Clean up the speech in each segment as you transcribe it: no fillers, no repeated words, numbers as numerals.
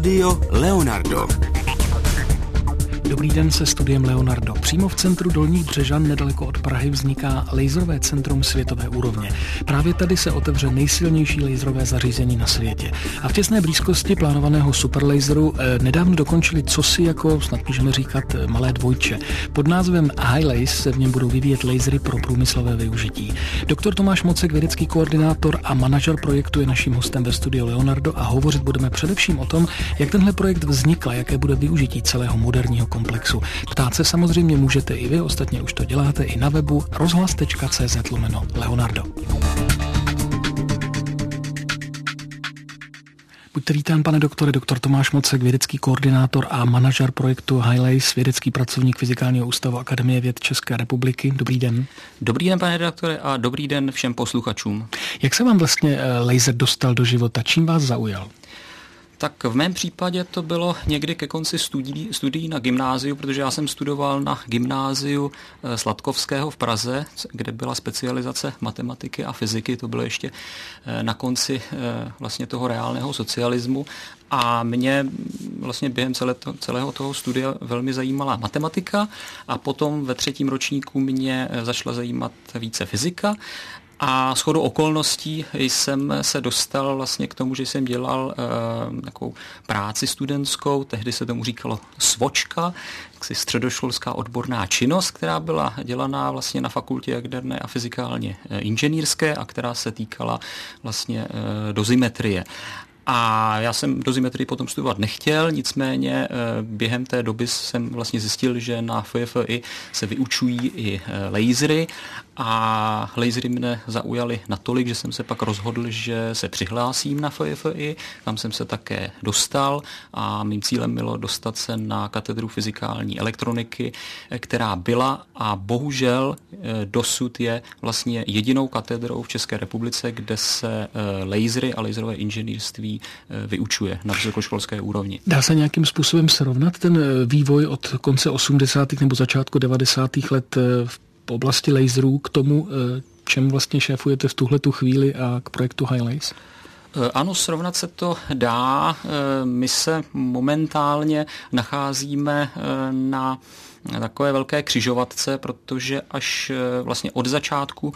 Studio Leonardo. Dobrý den se studiem Leonardo. Přímo v centru Dolních Břežan nedaleko od Prahy vzniká laserové centrum světové úrovně. Právě tady se otevře nejsilnější laserové zařízení na světě. A v těsné blízkosti plánovaného superlaseru nedávno dokončili cosi jako, snad můžeme říkat, malé dvojče. Pod názvem HiLaser se v něm budou vyvíjet lasery pro průmyslové využití. Doktor Tomáš Mocek, vědecký koordinátor a manažer projektu, je naším hostem ve studiu Leonardo a hovořit budeme především o tom, jak tenhle projekt vznikl, jaké bude využití celého moderního komplexu. Ptát se samozřejmě můžete i vy, ostatně už to děláte i na webu rozhlas.cz/Leonardo. Buďte vítán, pane doktore, doktor Tomáš Mocek, vědecký koordinátor a manažer projektu HiLaser, vědecký pracovník Fyzikálního ústavu Akademie věd České republiky. Dobrý den. Dobrý den, pane doktore, a dobrý den všem posluchačům. Jak se vám vlastně laser dostal do života? Čím vás zaujal? Tak v mém případě to bylo někdy ke konci studií na gymnáziu, protože já jsem studoval na gymnáziu Sladkovského v Praze, kde byla specializace matematiky a fyziky, to bylo ještě na konci vlastně toho reálného socialismu. A mě vlastně během celého toho studia velmi zajímala matematika a potom ve 3. ročníku mě začala zajímat více fyzika. A shodou okolností jsem se dostal vlastně k tomu, že jsem dělal takovou práci studentskou, tehdy se tomu říkalo SVOČka, středoškolská odborná činnost, která byla dělaná vlastně na fakultě jaderné a fyzikálně inženýrské a která se týkala vlastně dozimetrie. A já jsem dozimetrii potom studovat nechtěl, nicméně během té doby jsem vlastně zjistil, že na FJFI se vyučují i lasery a lasery mne zaujaly natolik, že jsem se pak rozhodl, že se přihlásím na FJFI, kam jsem se také dostal a mým cílem bylo dostat se na katedru fyzikální elektroniky, která byla a bohužel dosud je vlastně jedinou katedrou v České republice, kde se lasery a laserové inženýrství vyučuje na vysokoškolské úrovni. Dá se nějakým způsobem srovnat ten vývoj od konce 80. nebo začátku 90. let v oblasti laserů k tomu, čemu vlastně šéfujete v tuhletu chvíli a k projektu HiLaser? Ano, srovnat se to dá. My se momentálně nacházíme na takové velké křižovatce, protože až vlastně od začátku,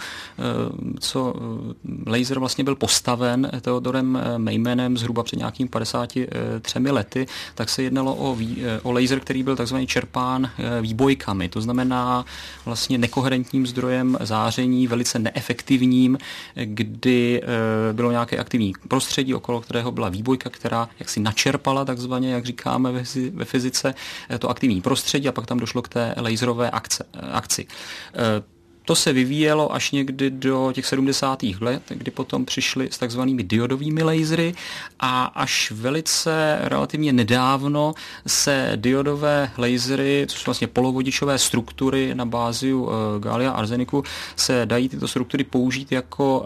co laser vlastně byl postaven Theodorem Maymanem zhruba před nějakým 53 lety, tak se jednalo o laser, který byl takzvaně čerpán výbojkami. To znamená vlastně nekoherentním zdrojem záření, velice neefektivním, kdy bylo nějaké aktivní prostředí, okolo kterého byla výbojka, která jaksi načerpala takzvaně, jak říkáme ve fyzice, to aktivní prostředí a pak tam došlo k té laserové akci. To se vyvíjelo až někdy do těch 70. let, kdy potom přišli s takzvanými diodovými lasery a až velice relativně nedávno se diodové lasery, což vlastně polovodičové struktury na bázi gália a arseniku, se dají tyto struktury použít jako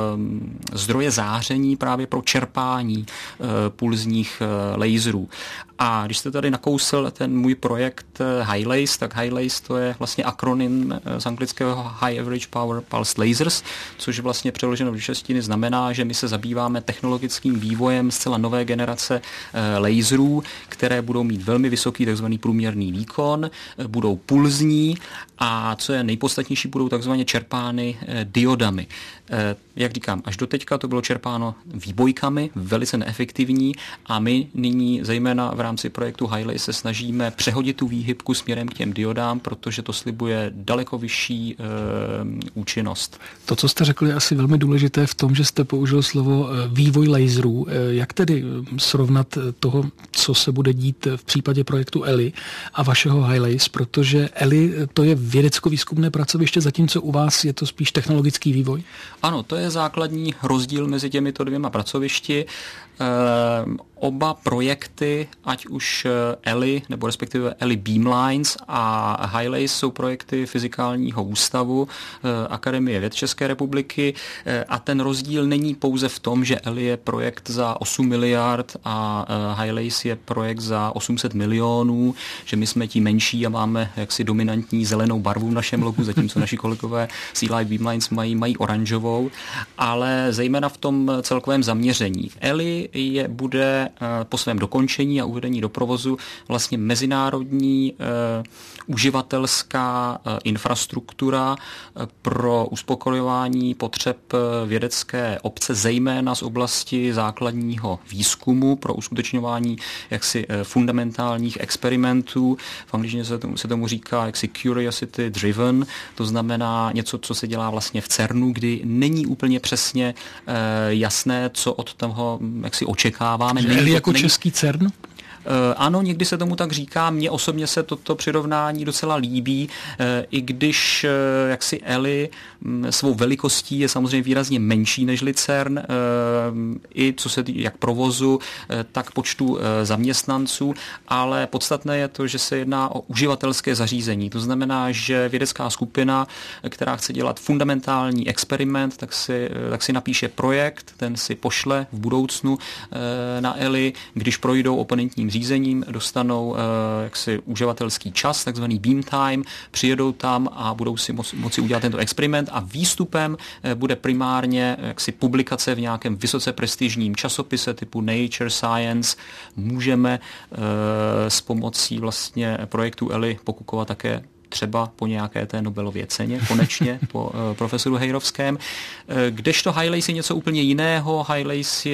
zdroje záření právě pro čerpání pulzních laserů. A když jste tady nakousl ten můj projekt HiLaser, tak HiLaser to je vlastně akronym z anglického High Average Power Pulse Lasers, což vlastně přeloženo do češtiny znamená, že my se zabýváme technologickým vývojem zcela nové generace laserů, které budou mít velmi vysoký takzvaný průměrný výkon, budou pulzní a co je nejpodstatnější, budou takzvaně čerpány diodami. Jak říkám, až do teďka to bylo čerpáno výbojkami, velice neefektivní a my nyní zejména v rámci projektu HiLaser se snažíme přehodit tu výhybku směrem k těm diodám, protože to slibuje daleko vyšší účinnost. To, co jste řekl, je asi velmi důležité v tom, že jste použil slovo vývoj laserů. Jak tedy srovnat toho, co se bude dít v případě projektu ELI a vašeho HiLaser, protože ELI to je vědecko-výzkumné pracoviště, zatímco u vás je to spíš technologický vývoj? Ano, to je základní rozdíl mezi těmito dvěma pracovišti. Oba projekty, ať už ELI, nebo respektive ELI Beamlines a HiLaser jsou projekty Fyzikálního ústavu Akademie věd České republiky a ten rozdíl není pouze v tom, že ELI je projekt za 8 miliard a HiLaser je projekt za 800 milionů, že my jsme ti menší a máme jaksi dominantní zelenou barvu v našem logu, zatímco naši kolegové z ELI Beamlines mají oranžovou, ale zejména v tom celkovém zaměření. ELI bude po svém dokončení a uvedení do provozu vlastně mezinárodní uživatelská infrastruktura pro uspokojování potřeb vědecké obce, zejména z oblasti základního výzkumu, pro uskutečňování jaksi fundamentálních experimentů. V angličtině se tomu říká jaksi curiosity driven, to znamená něco, co se dělá vlastně v CERNu, kdy není úplně přesně jasné, co od toho jaksi očekáváme. Jako český CERN? Ano, někdy se tomu tak říká. Mně osobně se toto přirovnání docela líbí, i když jaksi ELI svou velikostí je samozřejmě výrazně menší nežli CERN, i co se týká jak provozu, tak počtu zaměstnanců, ale podstatné je to, že se jedná o uživatelské zařízení. To znamená, že vědecká skupina, která chce dělat fundamentální experiment, tak si napíše projekt, ten si pošle v budoucnu na ELI, když projdou oponentním řízením, dostanou jaksi uživatelský čas, takzvaný beam time, přijedou tam a budou si moci udělat tento experiment a výstupem bude primárně jaksi publikace v nějakém vysoce prestižním časopise typu Nature, Science. Můžeme s pomocí vlastně projektu ELI pokukovat také třeba po nějaké té Nobelově ceně, konečně po profesoru Hejrovském. Kdežto HiLace je něco úplně jiného. HiLace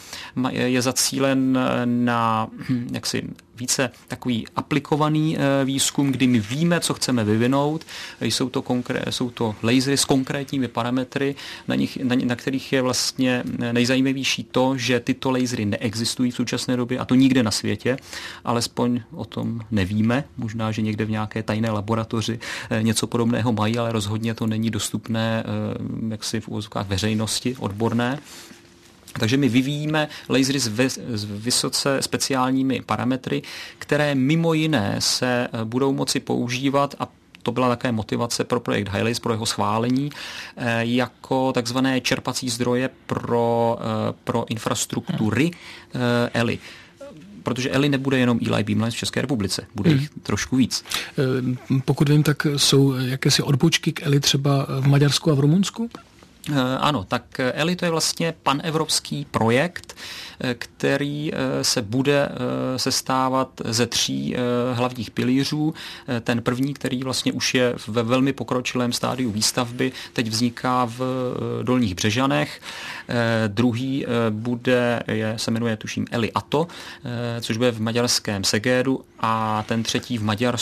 je zacílen na jaksi více takový aplikovaný výzkum, kdy my víme, co chceme vyvinout. Jsou to lasery s konkrétními parametry, na kterých je vlastně nejzajímavější to, že tyto lasery neexistují v současné době a to nikde na světě, alespoň o tom nevíme. Možná, že někde v nějaké tajné laboratoři něco podobného mají, ale rozhodně to není dostupné jaksi v uvozovkách veřejnosti odborné. Takže my vyvíjíme lasery s vysoce speciálními parametry, které mimo jiné se budou moci používat a to byla také motivace pro projekt HiLace, pro jeho schválení, jako takzvané čerpací zdroje pro infrastruktury ELI. Protože ELI nebude jenom Eli Beamlines v České republice, bude jich trošku víc. Pokud vím, tak jsou jakési odbočky k ELI třeba v Maďarsku a v Rumunsku? Ano, tak ELI to je vlastně panevropský projekt, který se bude sestávat ze 3 hlavních pilířů. Ten první, který vlastně už je ve velmi pokročilém stádiu výstavby, teď vzniká v Dolních Břežanech. Druhý se jmenuje tuším ELI ATO, což bude v maďarském Segédu, a ten třetí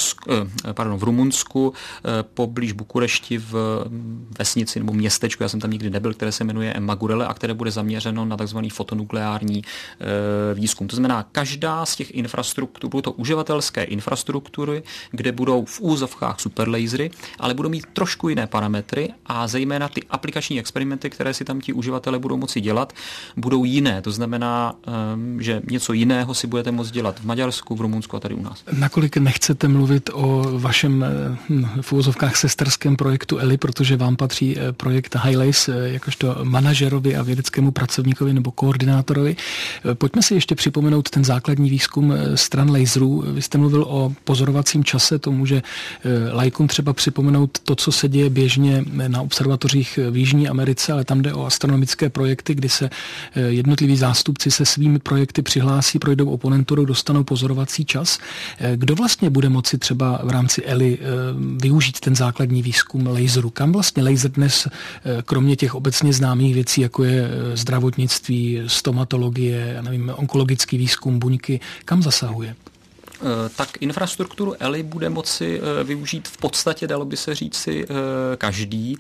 v Rumunsku, poblíž Bukurešti v vesnici nebo městečku, já jsem tam nikdy nebyl, které se jmenuje Magurele a které bude zaměřeno na takzvaný fotonukleární výzkum. To znamená, každá z těch infrastruktur, budou to uživatelské infrastruktury, kde budou v úzovkách superlasery, ale budou mít trošku jiné parametry a zejména ty aplikační experimenty, které si tam ti uživatelé budou moci dělat, budou jiné. To znamená, že něco jiného si budete moct dělat v Maďarsku, v Rumunsku a tady u nás. Nakolik nechcete mluvit o vašem v úvozovkách sesterském projektu ELI, protože vám patří projekt HiLace jakožto manažerovi a vědeckému pracovníkovi nebo koordinátorovi. Pojďme si ještě připomenout ten základní výzkum stran laserů. Vy jste mluvil o pozorovacím čase, to může laikům třeba připomenout to, co se děje běžně na observatořích v Jižní Americe, ale tam jde o astronomické projekty, kdy se jednotliví zástupci se svými projekty přihlásí, projdou oponenturou, dostanou pozorovací čas. Kdo vlastně bude moci třeba v rámci ELI využít ten základní výzkum laseru? Kam vlastně laser dnes, kromě těch obecně známých věcí, jako je zdravotnictví, stomatologie, onkologický výzkum, buňky, kam zasahuje? Tak infrastrukturu ELI bude moci využít v podstatě, dalo by se říci, každý,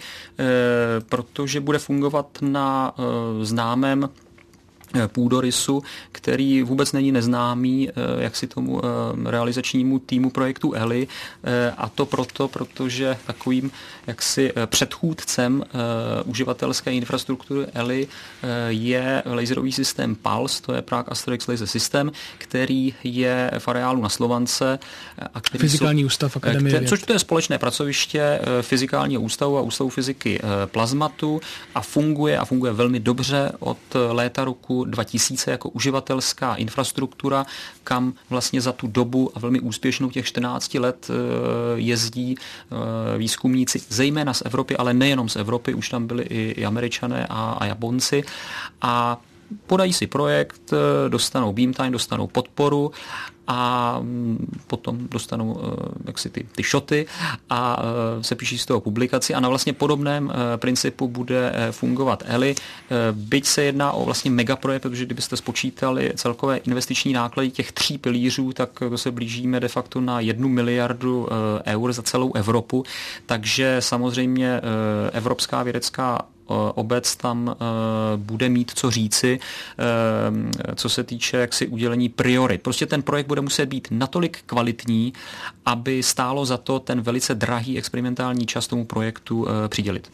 protože bude fungovat na známém půdorysu, který vůbec není neznámý jaksi tomu realizačnímu týmu projektu ELI, a to protože takovým jaksi předchůdcem uživatelské infrastruktury ELI je laserový systém PALS, to je Prague Asterix Laser System, který je v areálu na Slovance. Fyzikální ústav Akademie věd. Což to je společné pracoviště Fyzikálního ústavu a Ústavu fyziky plazmatu a funguje velmi dobře od léta roku 2000 jako uživatelská infrastruktura, kam vlastně za tu dobu a velmi úspěšnou těch 14 let jezdí výzkumníci, zejména z Evropy, ale nejenom z Evropy, už tam byli i Američané a Japonci. A podají si projekt, dostanou beam time, dostanou podporu a potom dostanou jaksi ty shoty a se píší z toho publikaci a na vlastně podobném principu bude fungovat Eli. Byť se jedná o vlastně megaprojekt, protože kdybyste spočítali celkové investiční náklady těch 3 pilířů, tak to se blížíme de facto na 1 miliardu eur za celou Evropu, takže samozřejmě evropská vědecká obec tam bude mít co říci, co se týče jaksi udělení priorit. Prostě ten projekt bude muset být natolik kvalitní, aby stálo za to ten velice drahý experimentální čas tomu projektu přidělit.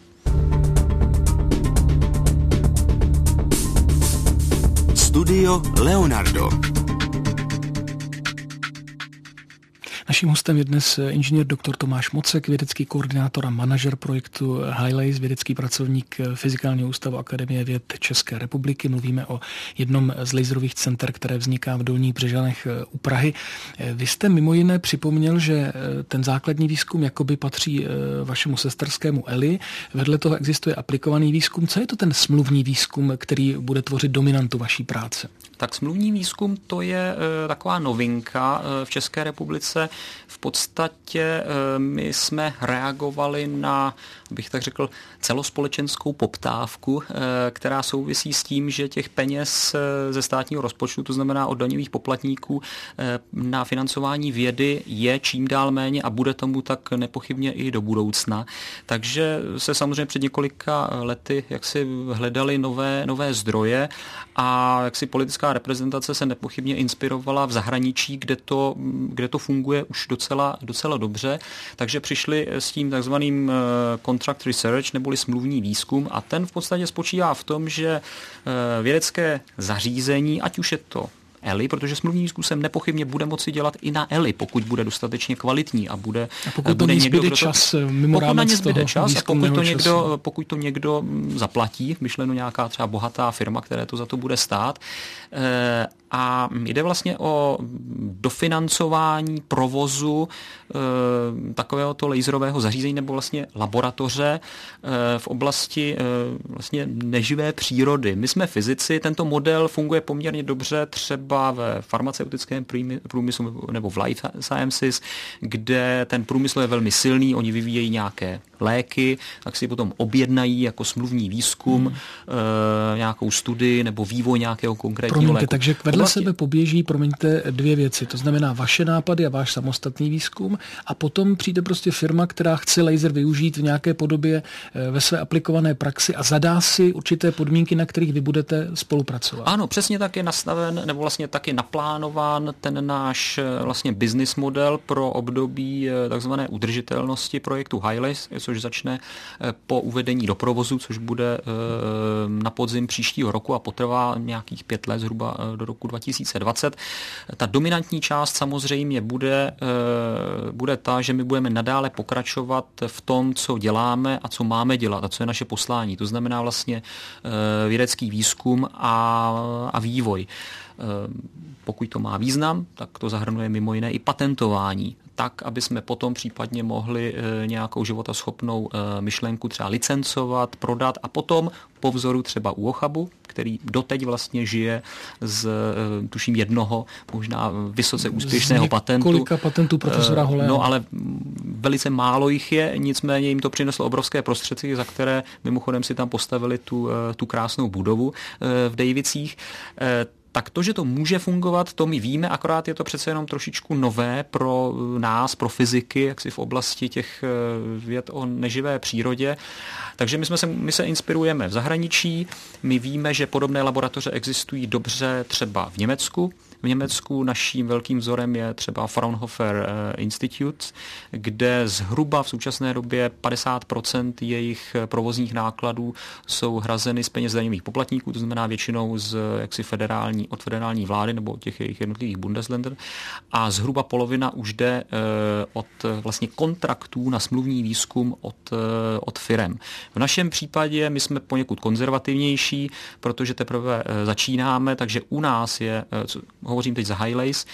Studio Leonardo. Naším hostem je dnes inženýr dr. Tomáš Mocek, vědecký koordinátor a manažer projektu HiLaser, vědecký pracovník Fyzikálního ústavu Akademie věd České republiky. Mluvíme o jednom z laserových center, které vzniká v Dolních Břežanech u Prahy. Vy jste mimo jiné připomněl, že ten základní výzkum jakoby patří vašemu sesterskému Eli. Vedle toho existuje aplikovaný výzkum. Co je to ten smluvní výzkum, který bude tvořit dominantu vaší práce? Tak smluvní výzkum to je taková novinka v České republice. V podstatě my jsme reagovali na, bych tak řekl, celospolečenskou poptávku, která souvisí s tím, že těch peněz ze státního rozpočtu, to znamená od daňových poplatníků, na financování vědy je čím dál méně a bude tomu tak nepochybně i do budoucna. Takže se samozřejmě před několika lety jaksi hledali nové zdroje a jaksi politická reprezentace se nepochybně inspirovala v zahraničí, kde to funguje už docela dobře, takže přišli s tím takzvaným contract research neboli smluvní výzkum a ten v podstatě spočívá v tom, že vědecké zařízení, ať už je to Eli, protože smluvní výzkum se nepochybně bude moci dělat i na Eli, pokud bude dostatečně kvalitní a bude někdo, čas, pokud na ně zbyde čas a pokud to někdo zaplatí, myšleno nějaká třeba bohatá firma, které to za to bude stát. A jde vlastně o dofinancování provozu takovéhoto laserového zařízení nebo vlastně laboratoře v oblasti vlastně neživé přírody. My jsme fyzici, tento model funguje poměrně dobře třeba ve farmaceutickém průmyslu nebo v life sciences, kde ten průmysl je velmi silný, oni vyvíjejí nějaké léky, tak si potom objednají jako smluvní výzkum nějakou studii nebo vývoj nějakého konkrétního léku. Takže vedle sebe poběží, dvě věci. To znamená vaše nápady a váš samostatný výzkum a potom přijde prostě firma, která chce laser využít v nějaké podobě ve své aplikované praxi a zadá si určité podmínky, na kterých vy budete spolupracovat. Ano, přesně tak je nastaven, nebo vlastně tak je naplánován ten náš vlastně business model pro období takzvané udržitelnosti projektu HiLaser, což začne po uvedení do provozu, což bude na podzim příštího roku a potrvá nějakých 5 let, zhruba do roku 2020. Ta dominantní část samozřejmě bude ta, že my budeme nadále pokračovat v tom, co děláme a co máme dělat a co je naše poslání. To znamená vlastně vědecký výzkum a vývoj. Pokud to má význam, tak to zahrnuje mimo jiné i patentování, tak, aby jsme potom případně mohli nějakou životaschopnou myšlenku třeba licencovat, prodat a potom po vzoru třeba u Ochabu, který doteď vlastně žije z, tuším, jednoho, možná vysoce úspěšného patentu. Kolika patentů profesora Holého? No, ale velice málo jich je, nicméně jim to přineslo obrovské prostředky, za které mimochodem si tam postavili tu krásnou budovu v Dejvicích. Tak to, že to může fungovat, to my víme, akorát je to přece jenom trošičku nové pro nás, pro fyziky, jaksi v oblasti těch věd o neživé přírodě. Takže my se inspirujeme v zahraničí, my víme, že podobné laboratoře existují dobře třeba v Německu. V Německu naším velkým vzorem je třeba Fraunhofer Institute, kde zhruba v současné době 50% jejich provozních nákladů jsou hrazeny z peněz daňových poplatníků, to znamená většinou z jaksi od federální vlády nebo těch jejich jednotlivých Bundesländer a zhruba polovina už jde od vlastně kontraktů na smluvní výzkum od firem. V našem případě my jsme poněkud konzervativnější, protože teprve začínáme, takže u nás je, hovořím teď za HiLaser,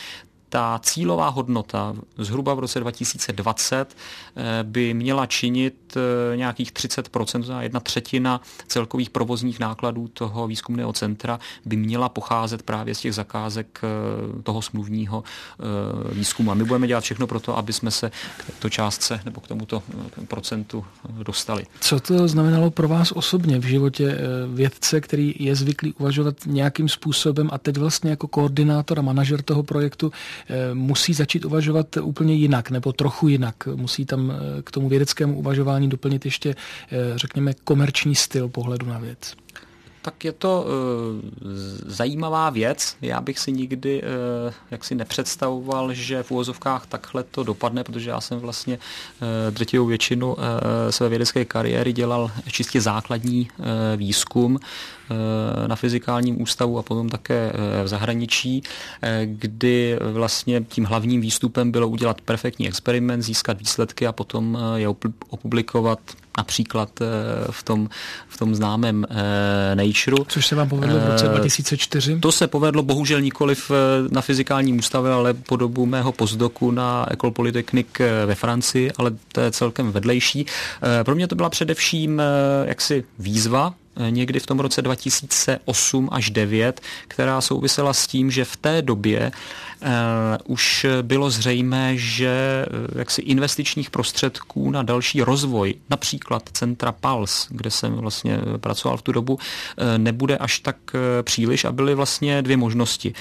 ta cílová hodnota zhruba v roce 2020 by měla činit nějakých 30%, to 1/3 celkových provozních nákladů toho výzkumného centra by měla pocházet právě z těch zakázek toho smluvního výzkumu. A my budeme dělat všechno pro to, aby jsme se k této částce nebo k tomuto procentu dostali. Co to znamenalo pro vás osobně v životě vědce, který je zvyklý uvažovat nějakým způsobem a teď vlastně jako koordinátor a manažer toho projektu musí začít uvažovat úplně jinak nebo trochu jinak? Musí tam k tomu vědeckému uvažování doplnit ještě, řekněme, komerční styl pohledu na věc? Tak je to zajímavá věc. Já bych si nikdy jaksi nepředstavoval, že v uvozovkách takhle to dopadne, protože já jsem vlastně drtivou většinu své vědecké kariéry dělal čistě základní výzkum na Fyzikálním ústavu a potom také v zahraničí, kdy vlastně tím hlavním výstupem bylo udělat perfektní experiment, získat výsledky a potom je opublikovat například v tom známém Nature. Což se vám povedlo v roce 2004? To se povedlo bohužel nikoliv na Fyzikálním ústavě, ale po dobu mého postdoku na École Polytechnique ve Francii, ale to je celkem vedlejší. Pro mě to byla především jaksi výzva, někdy v tom roce 2008 až 2009, která souvisela s tím, že v té době už bylo zřejmé, že jaksi investičních prostředků na další rozvoj, například centra PALS, kde jsem vlastně pracoval v tu dobu, nebude až tak příliš a byly vlastně dvě možnosti.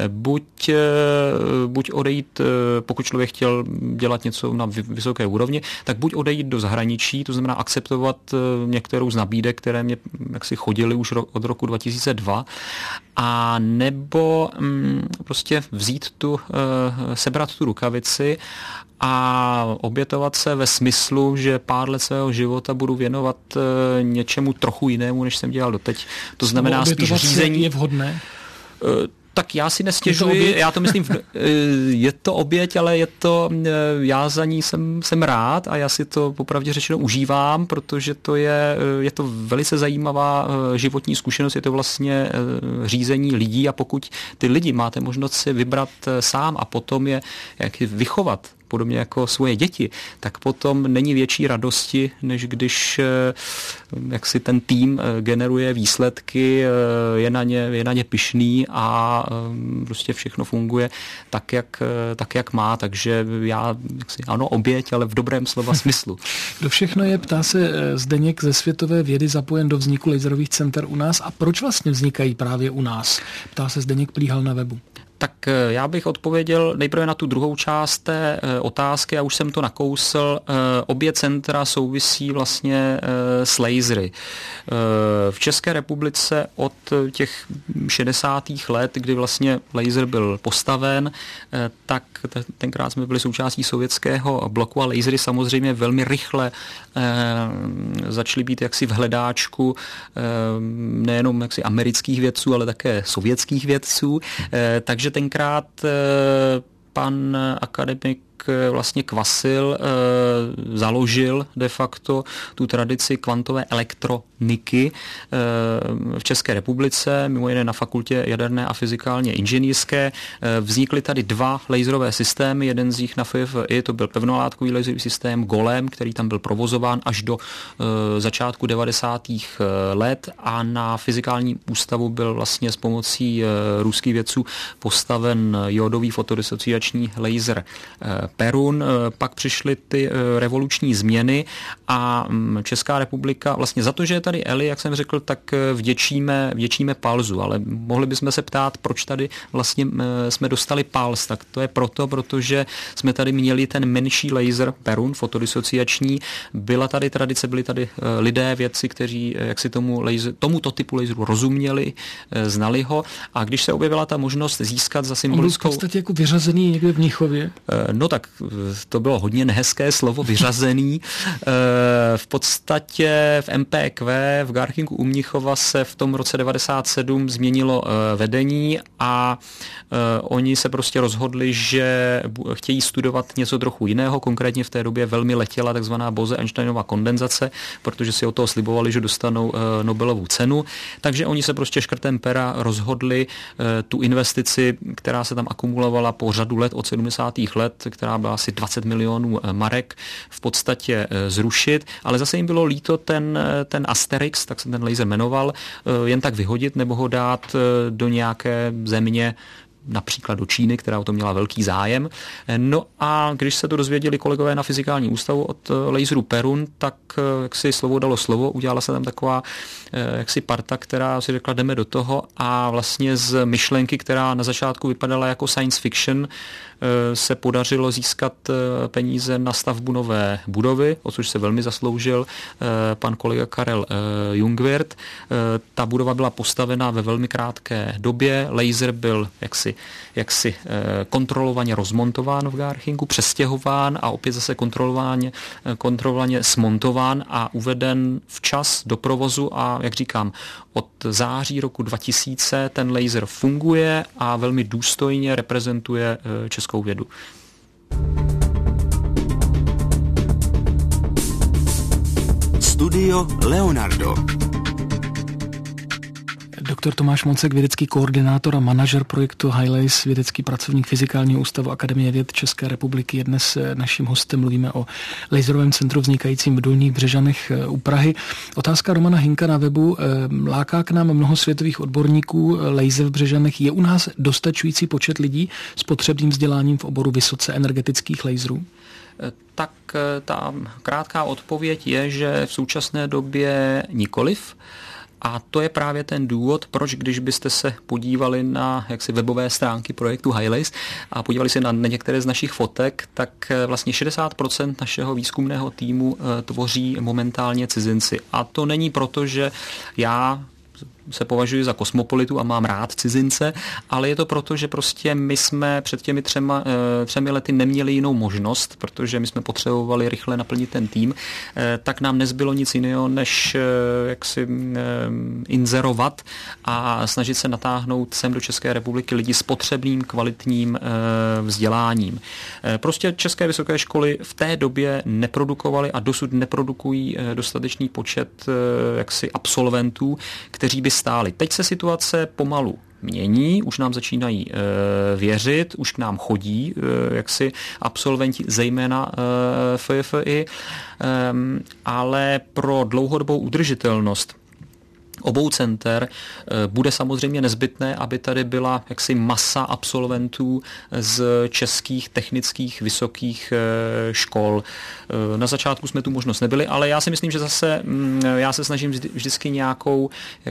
Buď odejít, pokud člověk chtěl dělat něco na vysoké úrovni, tak buď odejít do zahraničí, to znamená akceptovat některou z nabídek, které mě jaksi chodily už od roku 2002, a nebo prostě sebrat tu rukavici a obětovat se ve smyslu, že pár let svého života budu věnovat něčemu trochu jinému, než jsem dělal doteď. To znamená spíš řízení. Je vhodné? Tak já si nestěžuji, já to myslím, je to oběť, ale já za ní jsem rád a já si to popravdě řečeno užívám, protože je to velice zajímavá životní zkušenost, je to vlastně řízení lidí a pokud ty lidi máte možnost si vybrat sám a potom je vychovat, podobně jako svoje děti, tak potom není větší radosti, než když jak si ten tým generuje výsledky, je na ně pyšný a prostě všechno funguje tak, jak má, takže já ano, oběť, ale v dobrém slova smyslu. Kdo všechno je, ptá se Zdeněk ze Světové vědy, zapojen do vzniku laserových center u nás a proč vlastně vznikají právě u nás? Ptá se Zdeněk Plíhal na webu. Tak já bych odpověděl nejprve na tu druhou část té otázky, já už jsem to nakousl. Obě centra souvisí vlastně s lasery. V České republice od těch 60. let, kdy vlastně laser byl postaven, tak tenkrát jsme byli součástí sovětského bloku a lasery samozřejmě velmi rychle začaly být jaksi v hledáčku nejenom jaksi amerických vědců, ale také sovětských vědců. Takže tenkrát pan akademik vlastně Kvasil založil de facto tu tradici kvantové elektroniky v České republice, mimo jiné na fakultě jaderné a fyzikálně inženýrské. Vznikly tady dva laserové systémy, jeden z nich na FFI, to byl pevnolátkový laserový systém Golem, který tam byl provozován až do začátku 90. let a na Fyzikálním ústavu byl vlastně s pomocí ruských vědců postaven iodový fotodisociační laser Perun, pak přišly ty revoluční změny a Česká republika vlastně za to, že je tady ELI, jak jsem řekl, tak vděčíme PALSu, ale mohli bychom se ptát, proč tady vlastně jsme dostali PALS, tak to je protože jsme tady měli ten menší laser Perun, fotodisociační, byla tady tradice, byli tady lidé, vědci, kteří jak si tomuto typu laseru rozuměli, znali ho a když se objevila ta možnost získat za symbolickou... On byl v podstatě jako vyřazený někde v Mnichově. No tak to bylo hodně nehezké slovo, vyřazený. V podstatě v MPQ v Garchingu u Mnichova se v tom roce 97 změnilo vedení a oni se prostě rozhodli, že chtějí studovat něco trochu jiného. Konkrétně v té době velmi letěla takzvaná Bose-Einsteinova kondenzace, protože si o toho slibovali, že dostanou Nobelovu cenu. Takže oni se prostě škrtem pera rozhodli tu investici, která se tam akumulovala po řadu let od 70. let, která byla asi 20 milionů marek, v podstatě zrušit, ale zase jim bylo líto ten Asterix, tak se ten laser jmenoval, jen tak vyhodit nebo ho dát do nějaké země, například do Číny, která o to měla velký zájem. No a když se to dozvěděli kolegové na Fyzikální ústavu od laseru Perun, tak jak si slovo dalo slovo, udělala se tam taková jaksi parta, která si řekla, jdeme do toho a vlastně z myšlenky, která na začátku vypadala jako science fiction, se podařilo získat peníze na stavbu nové budovy, o což se velmi zasloužil pan kolega Karel Jungwirth. Ta budova byla postavena ve velmi krátké době, laser byl jaksi kontrolovaně rozmontován v Garchingu, přestěhován a opět zase kontrolovaně smontován a uveden včas do provozu a jak říkám, od září roku 2000 ten laser funguje a velmi důstojně reprezentuje českou vědu. Studio Leonardo. Doktor Tomáš Moncek, vědecký koordinátor a manažer projektu HiLaser, vědecký pracovník Fyzikálního ústavu Akademie věd České republiky, je dnes naším hostem. Mluvíme o laserovém centru vznikajícím v Dolních Břežanech u Prahy. Otázka Romana Hinka na webu. Láká k nám mnoho světových odborníků laser v Břežanech. Je u nás dostačující počet lidí s potřebným vzděláním v oboru vysoce energetických laserů? Tak ta krátká odpověď je, že v současné době nikoliv. A to je právě ten důvod, proč když byste se podívali na webové stránky projektu HiLaser a podívali se na některé z našich fotek, tak vlastně 60% našeho výzkumného týmu tvoří momentálně cizinci. A to není proto, že já se považuji za kosmopolitu a mám rád cizince, ale je to proto, že prostě my jsme před těmi třemi lety neměli jinou možnost, protože my jsme potřebovali rychle naplnit ten tým, tak nám nezbylo nic jiného, než inzerovat a snažit se natáhnout sem do České republiky lidi s potřebným kvalitním vzděláním. Prostě české vysoké školy v té době neprodukovaly a dosud neprodukují dostatečný počet absolventů, kteří by stáli. Teď se situace pomalu mění, už nám začínají věřit, už k nám chodí absolventi, zejména FFI, ale pro dlouhodobou udržitelnost obou center bude samozřejmě nezbytné, aby tady byla masa absolventů z českých technických vysokých škol. Na začátku jsme tu možnost nebyli, ale já si myslím, že zase já se snažím vždycky nějakou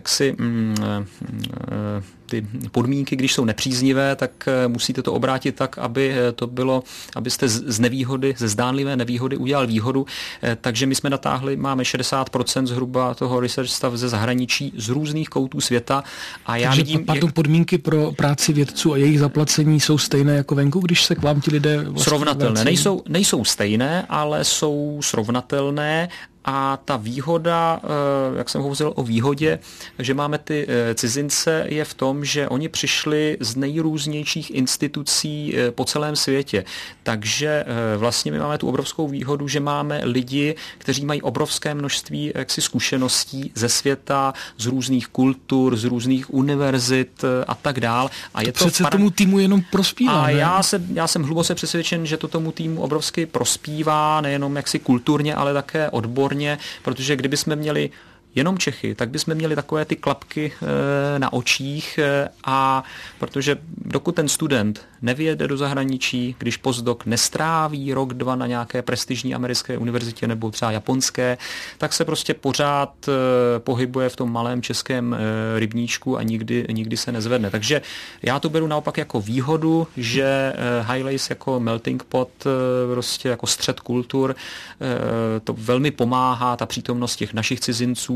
ty podmínky, když jsou nepříznivé, tak musíte to obrátit tak, aby to bylo, abyste ze zdánlivé nevýhody udělal výhodu. Takže my jsme natáhli, máme 60% zhruba toho research staff ze zahraničí, z různých koutů světa. A já vidím, podmínky pro práci vědců a jejich zaplacení jsou stejné jako venku, když se k vám ti lidé srovnatelné. Nejsou stejné, ale jsou srovnatelné. A ta výhoda, jak jsem hovořil o výhodě, že máme ty cizince, je v tom, že oni přišli z nejrůznějších institucí po celém světě. Takže vlastně my máme tu obrovskou výhodu, že máme lidi, kteří mají obrovské množství zkušeností ze světa, z různých kultur, z různých univerzit a tak dál. A je to přece tomu týmu jenom prospívá. A já jsem hluboce přesvědčen, že to tomu týmu obrovsky prospívá, nejenom kulturně, ale také odborně. Protože kdybychom měli jenom Čechy, tak bychom měli takové ty klapky na očích a protože dokud ten student nevyjede do zahraničí, když postdoc nestráví rok, dva na nějaké prestižní americké univerzitě nebo třeba japonské, tak se prostě pořád pohybuje v tom malém českém rybníčku a nikdy se nezvedne. Takže já to beru naopak jako výhodu, že HiLaser jako melting pot, prostě jako střed kultur, to velmi pomáhá, ta přítomnost těch našich cizinců,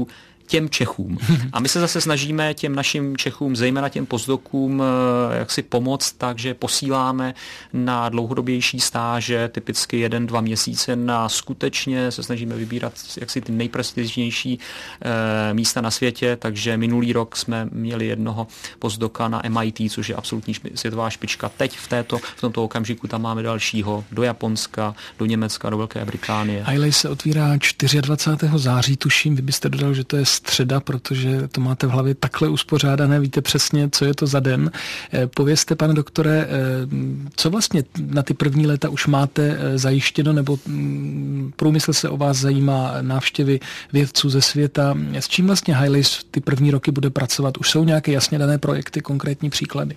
těm Čechům. A my se zase snažíme těm našim Čechům, zejména těm postdokům, jak si pomoct, takže posíláme na dlouhodobější stáže, typicky 1-2 měsíce, na skutečně se snažíme vybírat jaksi ty nejprestižnější místa na světě, takže minulý rok jsme měli jednoho postdoka na MIT, což je absolutní světová špička. Teď v tomto okamžiku tam máme dalšího do Japonska, do Německa, do Velké Británie. HyLaser se otvírá 24. září, tuším, vy byste dodal, že to je středa, protože to máte v hlavě takhle uspořádané, víte přesně, co je to za den. Povězte, pane doktore, co vlastně na ty první léta už máte zajištěno, nebo průmysl se o vás zajímá, návštěvy vědců ze světa. S čím vlastně HyLaser ty první roky bude pracovat? Už jsou nějaké jasně dané projekty, konkrétní příklady?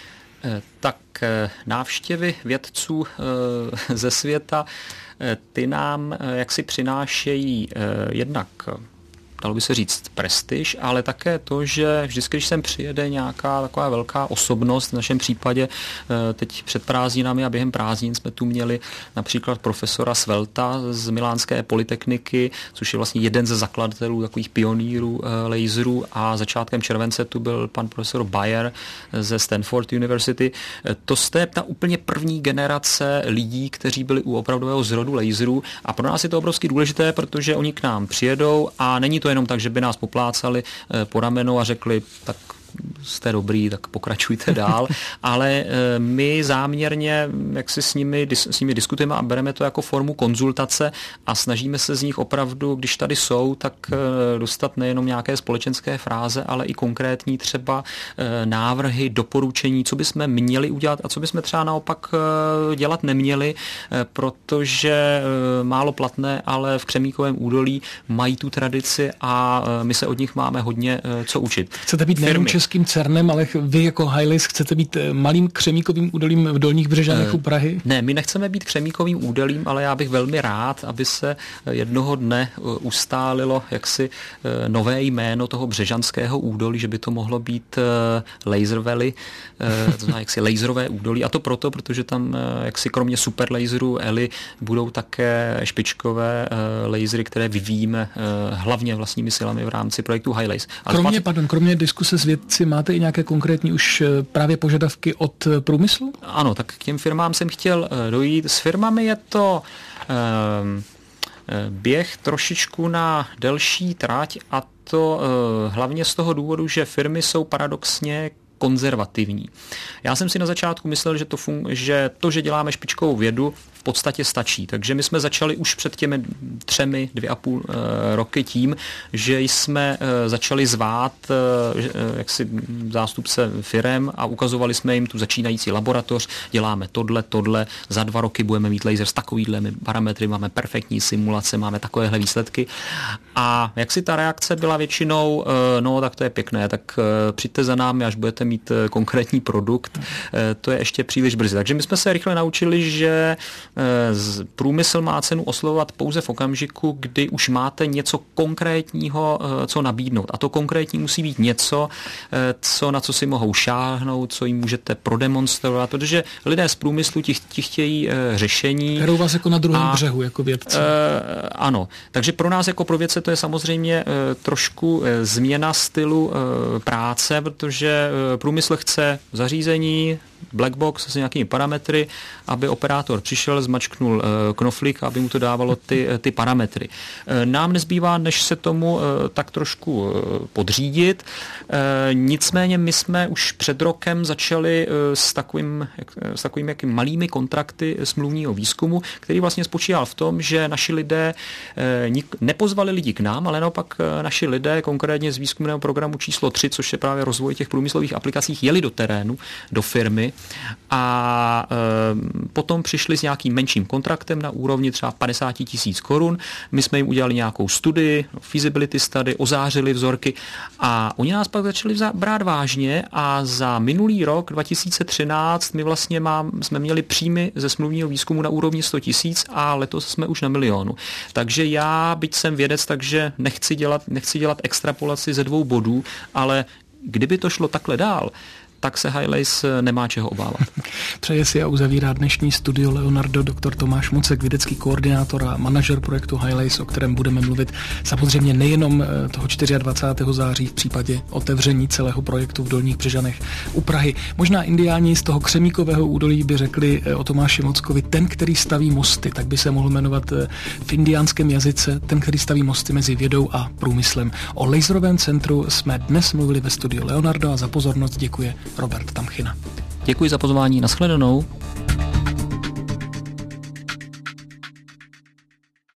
Tak návštěvy vědců ze světa, ty nám jaksi přinášejí jednak, dalo by se říct, prestiž, ale také to, že vždycky, když sem přijede nějaká taková velká osobnost, v našem případě teď před prázdninami a během prázdnin jsme tu měli například profesora Svelta z Milánské polytechniky, což je vlastně jeden ze zakladatelů, takových pionýrů laserů, a začátkem července tu byl pan profesor Bayer ze Stanford University. To je ta úplně první generace lidí, kteří byli u opravdového zrodu laserů, a pro nás je to obrovsky důležité, protože oni k nám přijedou a není to jenom tak, že by nás poplácali po ramenu a řekli, tak jste dobrý, tak pokračujte dál, ale my záměrně jak si s nimi diskutujeme a bereme to jako formu konzultace a snažíme se z nich opravdu, když tady jsou, tak dostat nejenom nějaké společenské fráze, ale i konkrétní třeba návrhy, doporučení, co bychom měli udělat a co bychom třeba naopak dělat neměli, protože málo platné, ale v Křemíkovém údolí mají tu tradici a my se od nich máme hodně co učit. Chcete být nejenom českým CERNem, ale vy jako HyLaser chcete být malým Křemíkovým údolím v Dolních Břežanech u Prahy? Ne, my nechceme být Křemíkovým údolím, ale já bych velmi rád, aby se jednoho dne ustálilo jaksi nové jméno toho břežanského údolí, že by to mohlo být Laser Valley, to znamená jaksi laserové údolí. A to proto, protože tam jaksi kromě super laserů ELI budou také špičkové lasery, které vyvíjíme hlavně vlastními silami v rámci projektu HyLaser. Kromě diskuse s vědci máte i nějaké konkrétní už právě požadavky od průmyslu? Ano, tak k těm firmám jsem chtěl dojít. S firmami je to běh trošičku na delší trať, a to hlavně z toho důvodu, že firmy jsou paradoxně konzervativní. Já jsem si na začátku myslel, že že děláme špičkovou vědu, v podstatě stačí. Takže my jsme začali už před těmi 2,5 roky tím, že jsme začali zvát jaksi zástupce firem a ukazovali jsme jim tu začínající laboratoř, děláme tohle, za 2 roky budeme mít laser s takovýhle parametry, máme perfektní simulace, máme takovéhle výsledky. A jak si ta reakce byla většinou, no tak to je pěkné, tak přijďte za námi, až budete mít konkrétní produkt, to je ještě příliš brzy. Takže my jsme se rychle naučili, že průmysl má cenu oslovovat pouze v okamžiku, kdy už máte něco konkrétního, co nabídnout. A to konkrétní musí být něco, na co si mohou šáhnout, co jim můžete prodemonstrovat, protože lidé z průmyslu ti chtějí řešení. Berou vás jako na druhém břehu, jako vědci. Ano. Takže pro nás jako pro vědce to je samozřejmě trošku změna stylu práce, protože průmysl chce zařízení, black box s nějakými parametry, aby operátor přišel, zmačknul knoflík, aby mu to dávalo ty parametry. Nám nezbývá, než se tomu tak trošku podřídit. Nicméně my jsme už před rokem začali s takovými malými kontrakty smluvního výzkumu, který vlastně spočíval v tom, že naši lidé nepozvali lidi k nám, ale naopak naši lidé, konkrétně z výzkumného programu číslo 3, což je právě rozvoj těch průmyslových aplikací, jeli do terénu, do firmy a potom přišli s nějakým menším kontraktem na úrovni třeba 50 000 korun. My jsme jim udělali nějakou studii, feasibility study, ozářili vzorky a oni nás pak začali brát vážně a za minulý rok 2013 my vlastně jsme měli příjmy ze smluvního výzkumu na úrovni 100 000 a letos jsme už na 1 000 000. Takže já, byť jsem vědec, takže nechci dělat extrapolaci ze 2 bodů, ale kdyby to šlo takhle dál, tak se Highlights nemá čeho obávat. Přeje si a uzavírá dnešní studio Leonardo doktor Tomáš Mucek, vědecký koordinátor a manažer projektu Highlights, o kterém budeme mluvit samozřejmě nejenom toho 24. září v případě otevření celého projektu v Dolních Břežanech u Prahy. Možná indiáni z toho Křemíkového údolí by řekli o Tomáši Muckovi, ten, který staví mosty, tak by se mohl jmenovat v indiánském jazyce, ten, který staví mosty mezi vědou a průmyslem. O laserovém centru jsme dnes mluvili ve studiu Leonardo a za pozornost děkuje Robert Tamchina. Děkuji za pozvání, nashledanou.